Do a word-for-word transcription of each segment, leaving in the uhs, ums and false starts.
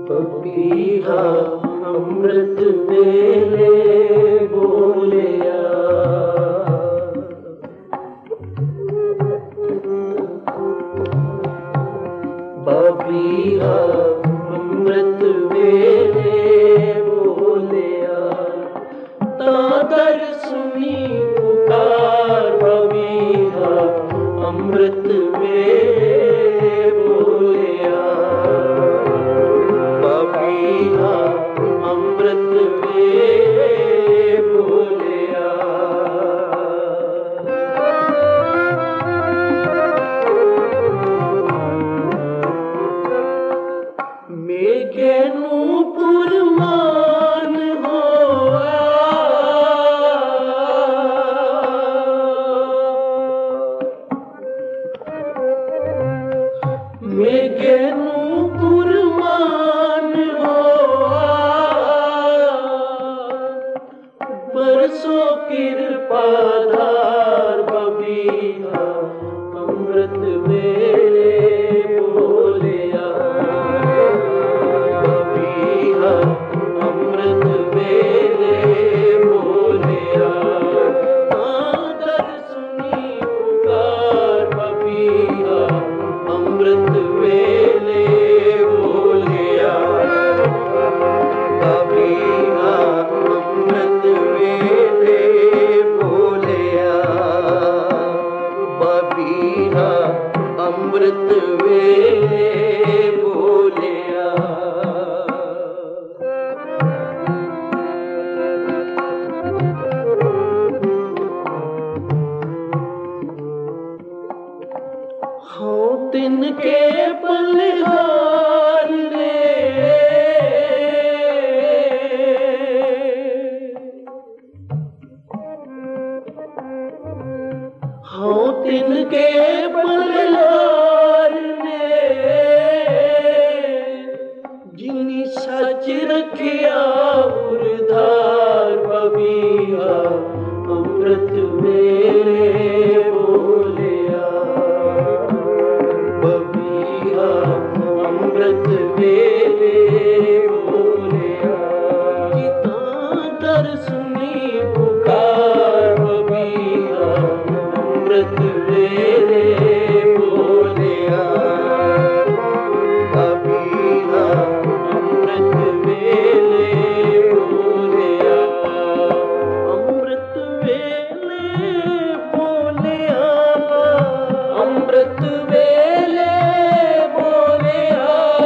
पपीहा अमृत वेले बोलिया, पपीहा अमृत वेले बोलिया, तादर सुनी पुकार पपीहा अमृत वेले बोलिया, पपीहा अमृत वेले बोलिया। मेघे नूपुर मान होया, मेघे नूपुर मान होया, बरसों कृपा धार पपीहा अमृत वेले बोलिया, पपीहा अमृत वेले बोलिया, तादर सुनी पुकार पपीहा अमृत वेले बोलिया, पपीहा अमृत वेले बोलिया, पपीहा अमृत वेले बोलिया। हाँ तिनके बलिहार ने, हाँ तिनके बलिहार ने, जिनी सच रखिया उरधार पपीहा अमृत वेले बोलिया, पपीहा अमृत वेले बोलिया, तादर सुनी पुकार पपीहा अमृत वेले बोलिया, पपीहा अमृत वेले बोलिया, अमृत वेले बोलिया, अमृत वेले बोलिया,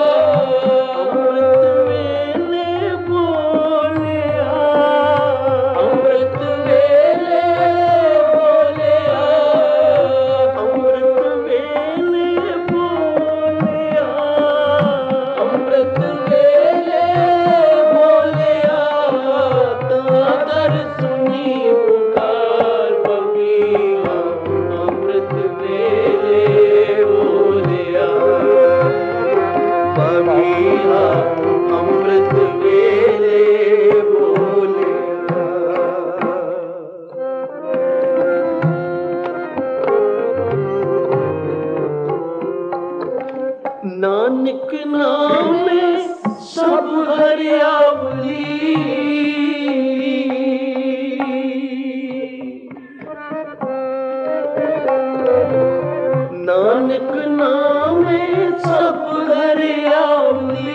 अमृत वेले बोलिया, अमृत वेले बोलिया, अमृत वेले बोलिया, अमृत वेले बोलिया, तादर सुनी पुकार पपीहा अमृत वेले बोलिया, पपीहा अमृत वेले बोलिया। नानक नाम में सब हरियावली, नानक नाम में सब हरियावली,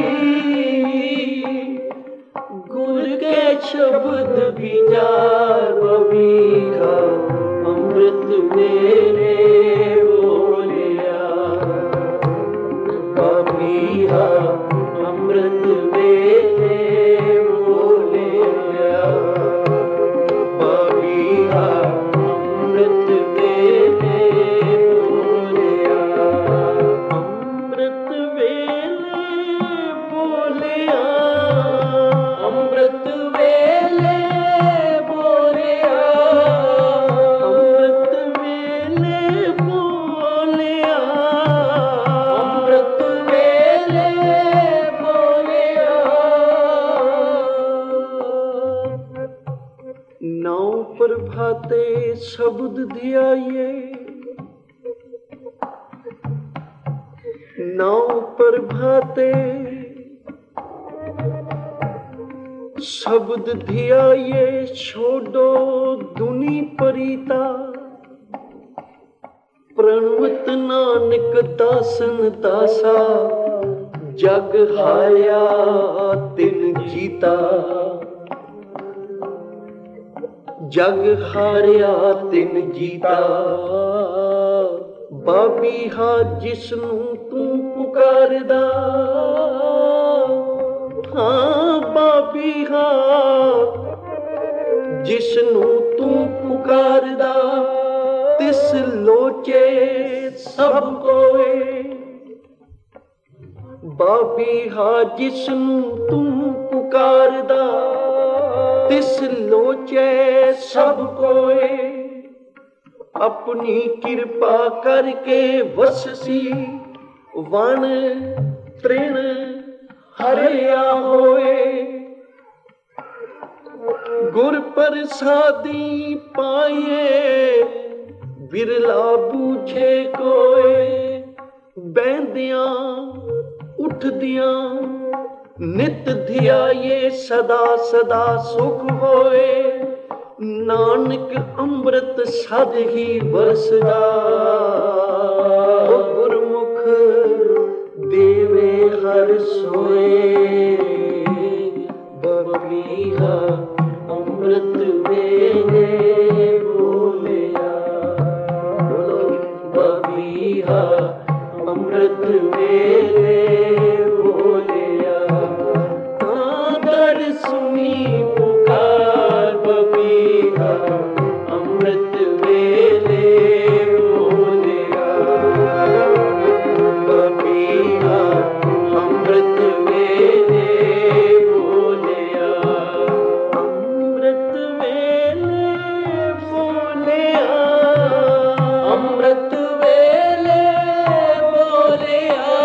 गुर के शब्द विचार पपीहा अमृत वेले बोलिया, पपीहा अमृत वेले बोलिया, पपीहा अमृत वेले बोलिया, अमृत वेले बोलिया, अमृत वेले बोलिया, अमृत वेले बोलिया, अमृत वेले बोलिया। नौ प्रभाते शब्द धियाइए, नौ प्रभाते शब्द धिया ये छोड़ो दुनी परीता, प्रणवत नानक दासन दासा, जग हाया तिन जीता, जग हारिया तिन जीता। बाबीहा जिसनू तू पुकारदा, हाँ बाबीहा जिसनू तू पुकारदा, तिस लोचे सब कोए। बाबीहा जिसनू तू पुकारदा, तिस लोचे सब कोए। अपनी कृपा करके वससी, वन तृण हरिया होए। गुर प्रसादी पाइए, बिरला बूझे कोए। बैंदियां उठदियां नित धियाए, सदा सदा सुख होए। नानक अमृत सद ही बरसदा, गुरमुख देवे हर सोए। बबीहा अमृत वेले बोलिया, बोलो बबीहा अमृत वेले बोलिया। आदर सुनी पुकार, बबीहा अमृत वेले बोलिया। बबीहा अमृत वेले बोलिया। अमृत वेले बोलिया, अमृत वेले बोलिया।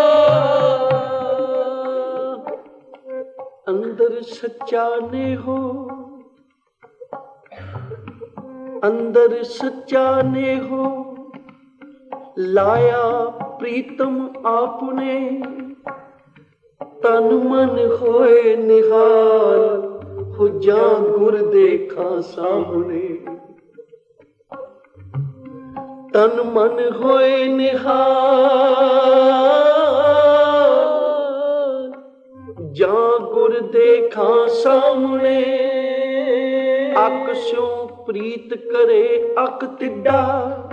अंदर सच्चा ने हो, अंदर सच्चा ने हो, लाया प्रीतम आपने। तन मन होए निहाल, हो जा गुर देखा सामने। तन मन होए निहाल, जा गुर देखा सामने। अक स्यों प्रीत करे अक तिड्डा,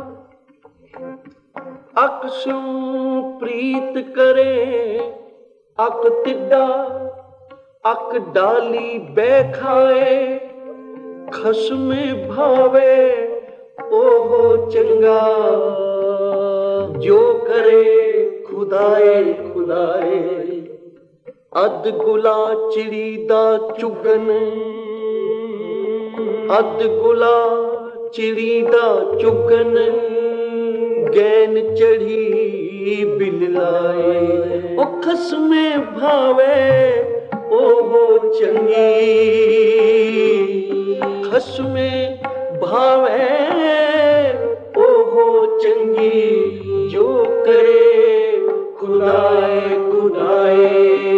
अक स्यों प्रीत करे अक तिड्डा। अक डाली बैखाए, खसमे भावे ओहो चंगा। जो करे खुदाए खुदाए, अद गुला चिड़ी दा चुगन। अद गुला चिड़ी दा चुगन, गैन चढ़ी बिल लाए। ओ खसमे भावे ओहो चंगी, खसमे भावे ओहो चंगी। जो करे खुदाए खुदाए,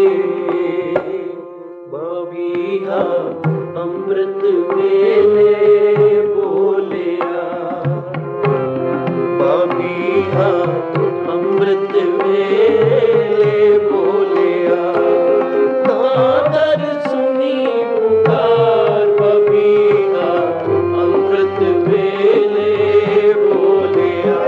बबीहा अमृत वेले बोलिया। बबीहा अमृत वेले बोलिया। नादर सुनी पुकार, बबीहा अमृत वेले बोलिया।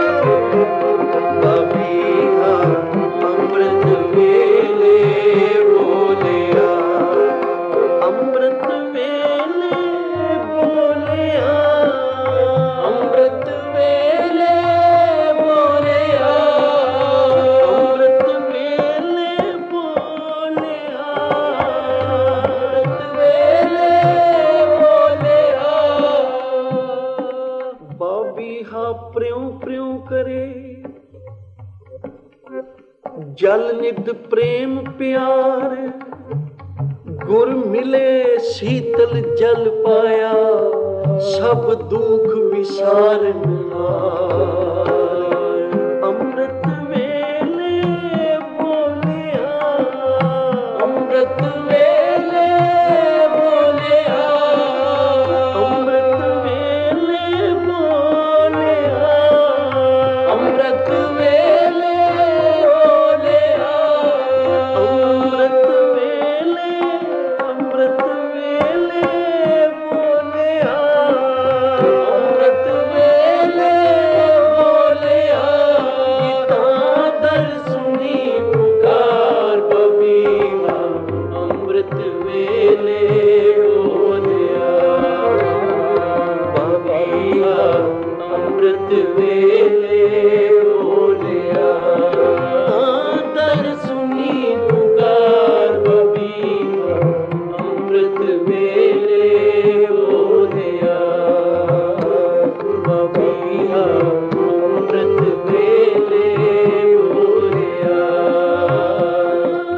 बबीहा अमृत वेले बोलिया। अमृत वेले बोलिया, अमृत वेले बोलिया। अमृत वेले बोलिया, अमृत वेले बोलिया। बबीहा प्र्यों प्र्यों करे, जल निध प्रेम प्यार। गुर मिले शीतल जल पाया, सब दुख विसारन हार। अमृत वेले बोलिया, अमृत वेले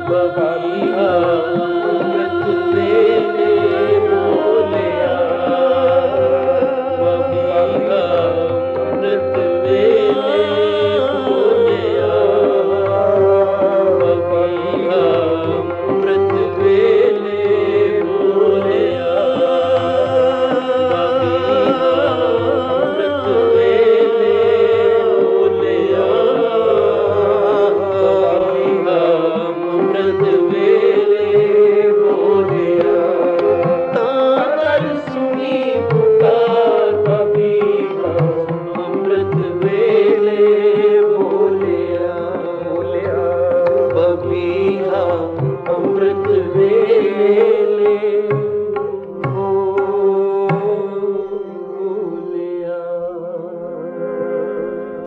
ਬਾਬਾ